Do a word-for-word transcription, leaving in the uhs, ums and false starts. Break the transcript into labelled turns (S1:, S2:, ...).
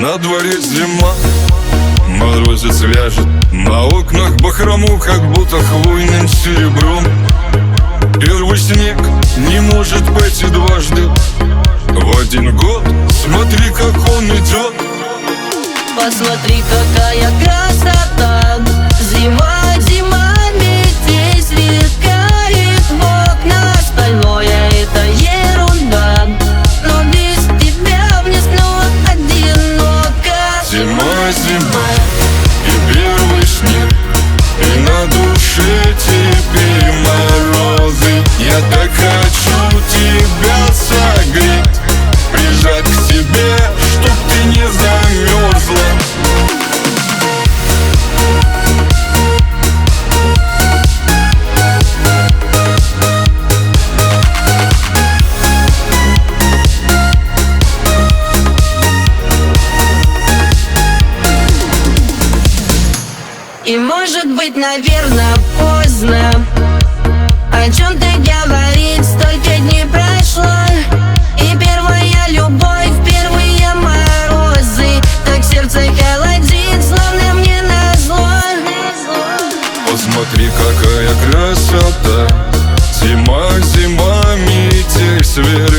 S1: На дворе зима, морозец вяжет, на окнах бахрому, как будто хвойным серебром. Первый снег не может пойти дважды в один год. Смотри, как он идет.
S2: Посмотри, какая красота. Зима, зима, метель сверкает в окна. Остальное это ерунда, но без тебя мне снова одиноко.
S1: Зима, зима и первый снег, и на душе теперь морозы. Я так хочу тебя согреть, прижать к себе, чтоб ты не замерзла.
S2: И может быть, наверное, поздно о чем-то говорить, столько дней прошло. И первая любовь, первые морозы, так сердце холодит, словно мне назло.
S1: Посмотри, какая красота. Зима, зима, метель сверкает